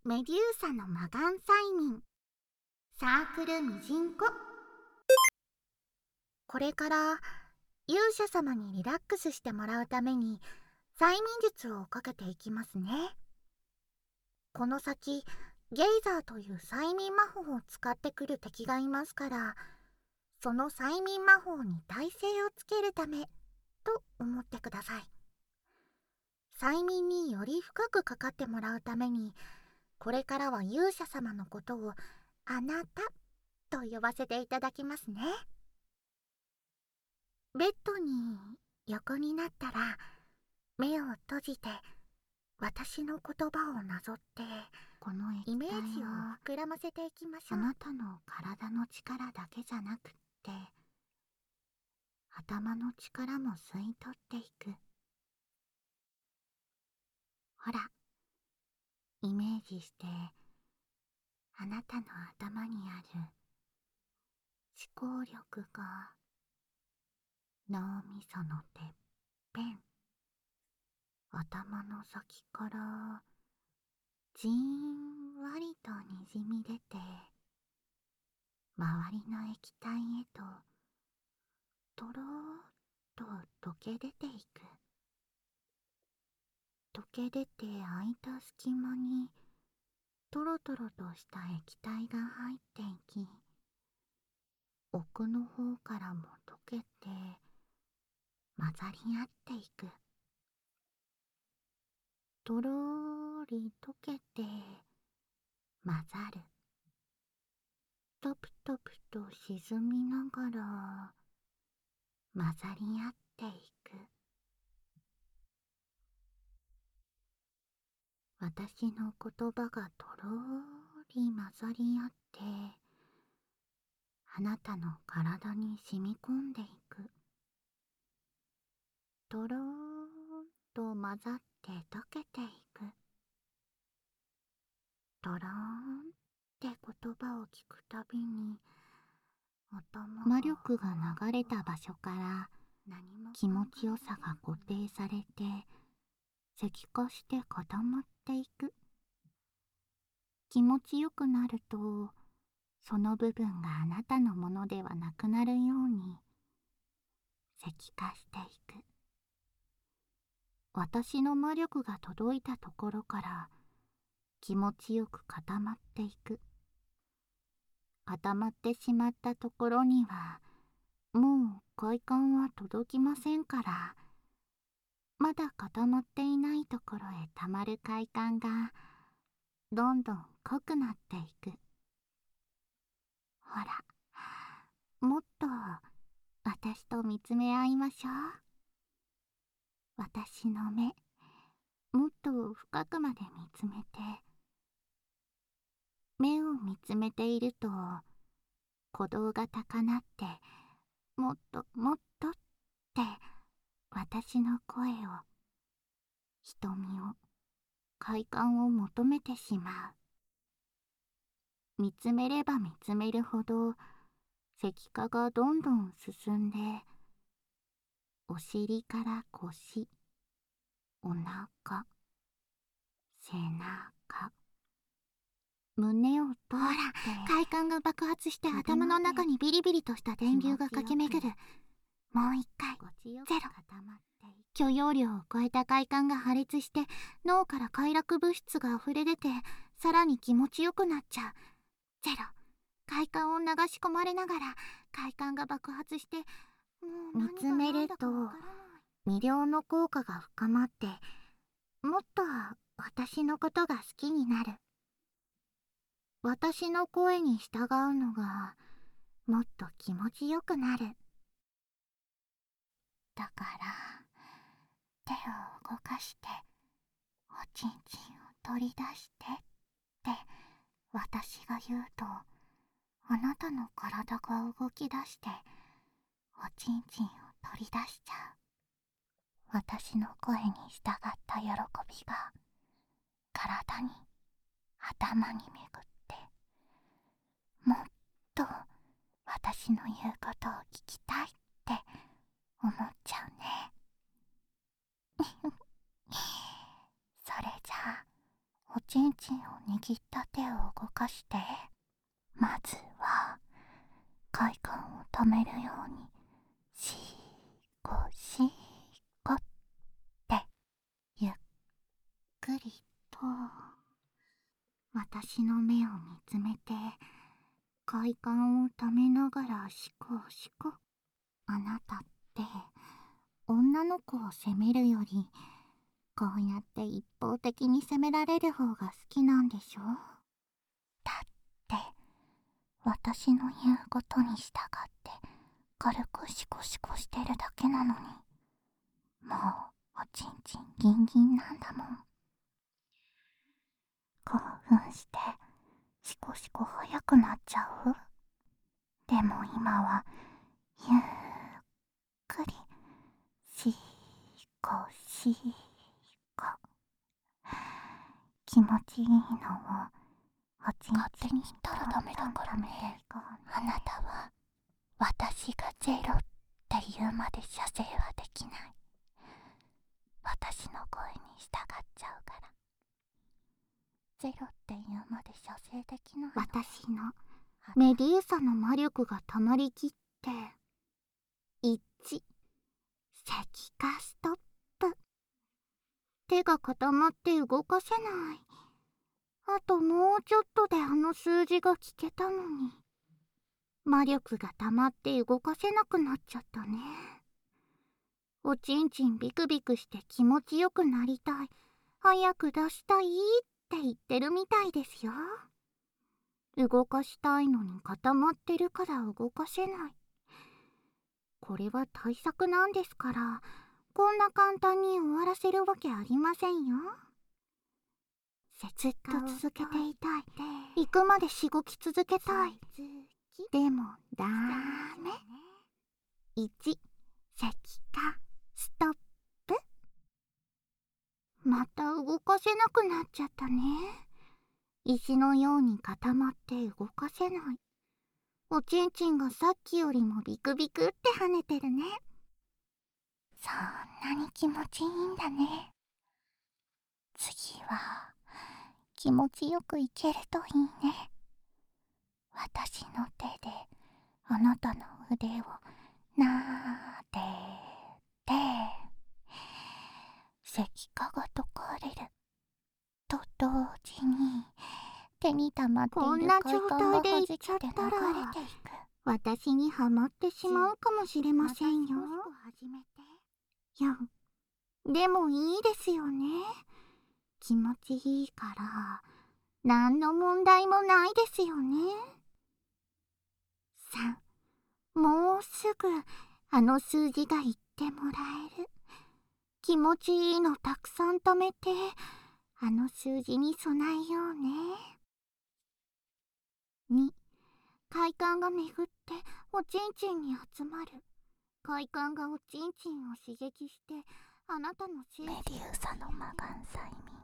メデューサの魔眼催眠サークルミジンコ。これから勇者様にリラックスしてもらうために催眠術をかけていきますね。この先ゲイザーという催眠魔法を使ってくる敵がいますから、その催眠魔法に耐性をつけるためと思ってください。催眠により深くかかってもらうために、これからは勇者様のことをあなたと呼ばせていただきますね。ベッドに横になったら目を閉じて私の言葉をなぞってこのイメージを膨らませていきましょう。あなたの体の力だけじゃなくって頭の力も吸い取っていく。ほら、イメージしてあなたの頭にある思考力が脳みそのてっぺん、頭の先からじんわりとにじみ出て周りの液体へととろーっと溶け出ていく。溶け出て空いた隙間にトロトロとした液体が入っていき、奥の方からも溶けて混ざり合っていく。とろーり溶けて混ざる。トプトプと沈みながら混ざり合っていく。私の言葉がとろーり混ざり合ってあなたの体に染み込んでいく。とろーんと混ざって溶けていく。とろーんって言葉を聞くたびに魔力が流れた場所から気持ちよさが固定されて石化して固まっていく。気持ちよくなるとその部分があなたのものではなくなるように石化していく。私の魔力が届いたところから気持ちよく固まっていく。固まってしまったところにはもう快感は届きませんから、まだ固まっていないところへたまる快感がどんどん濃くなっていく。ほら、もっと私と見つめ合いましょう。私の目、もっと深くまで見つめて。目を見つめていると鼓動が高鳴って、もっともっとって私の声を、瞳を、快感を求めてしまう。見つめれば見つめるほど石化がどんどん進んで、お尻から腰、お腹、背中、胸を通って、ほら、快感が爆発して頭の中にビリビリとした電流が駆け巡る。もう一回、ゼロ。許容量を超えた快感が破裂して脳から快楽物質が溢れ出て、さらに気持ちよくなっちゃう。ゼロ。快感を流し込まれながら快感が爆発して、もう見つめると魅了の効果が深まって、もっと私のことが好きになる。私の声に従うのがもっと気持ちよくなる。だから手を動かしておちんちんを取り出してって私が言うと、あなたの体が動き出しておちんちんを取り出しちゃう。私の声に従った喜びが体に、頭に巡って、もっと私の言うことを聞きたいって思っちゃうね。それじゃあおちんちんを握った手を動かして、まずは快感を止めるようにしーこしーこってゆっくりと私の目を見つめて快感をためながらしこしこ。あなたって女の子を責めるよりこうやって一方的に責められる方が好きなんでしょ。だって私の言うことに従って軽くシコシコしてるだけなのに、もうおちんちんギンギンなんだもん。興奮してシコシコ早くなっちゃう？でも今はゆっくりシーコシーコ。気持ちいいのをおちんちん勝手にしたらダメだからね。あなたは私がゼロって言うまで射精はできない。私の声に従っちゃうから。ゼロって言うまで射精できないの。私のメデューサの魔力がたまりきって1、石化ストップ。手が固まって動かせない。あともうちょっとであの数字が聞けたのに。魔力が溜まって動かせなくなっちゃったね。おちんちんビクビクして気持ちよくなりたい、早く出したいって言ってるみたいですよ。動かしたいのに固まってるから動かせない。これは対策なんですから、こんな簡単に終わらせるわけありませんよ。ずっと続けていたい。行くまでしごき続けたい。でもダメ。1、石化ストップ。また動かせなくなっちゃったね。石のように固まって動かせない。おちんちんがさっきよりもビクビクって跳ねてるね。そんなに気持ちいいんだね。次は気持ちよくいけるといいね。私の手であなたの腕をなでて、石化が解かれると同時に手に溜まっている快感が弾けて流れていく。私にはまってしまうかもしれませんよ。いや、でもいいですよね。気持ちいいから何の問題もないですよね。3、もうすぐあの数字が言ってもらえる。気持ちいいのたくさん貯めてあの数字に備えようね。2、快感が巡っておちんちんに集まる。快感がおちんちんを刺激してあなたのメデューサの魔眼催眠。